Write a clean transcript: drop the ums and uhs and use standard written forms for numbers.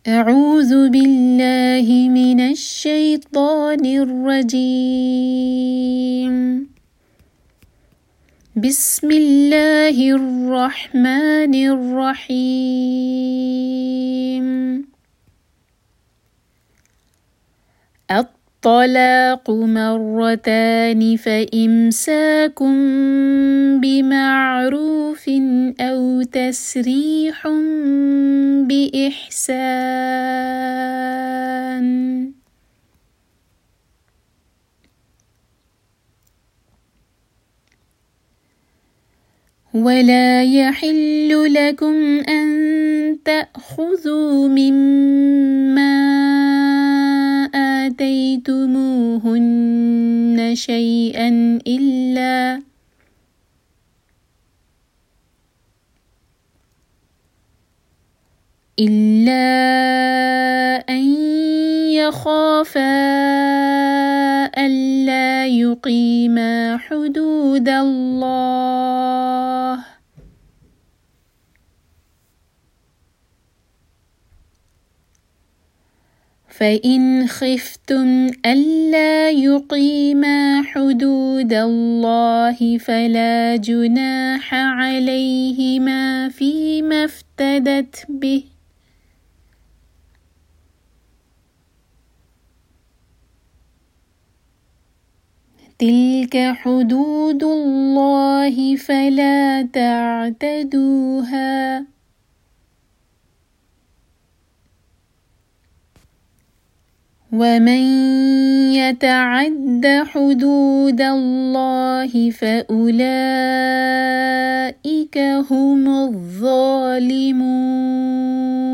أعوذ بالله من الشيطان الرجيم. بسم الله الرحمن الرحيم. الطلاق مرتان فإمساك بمعروف أو تسريح بإحسان. ولا يحل لكم أن تأخذوا مما آتيتموهن شيئا إلا أن يخافا ألا يقيما حدود الله، فإن خفتم ألا يقيما حدود الله فلا جناح عليهما فيما افتدت به، تلك حدود الله فلا تعتدوها، ومن يتعد حدود الله فأولئك هم الظالمون.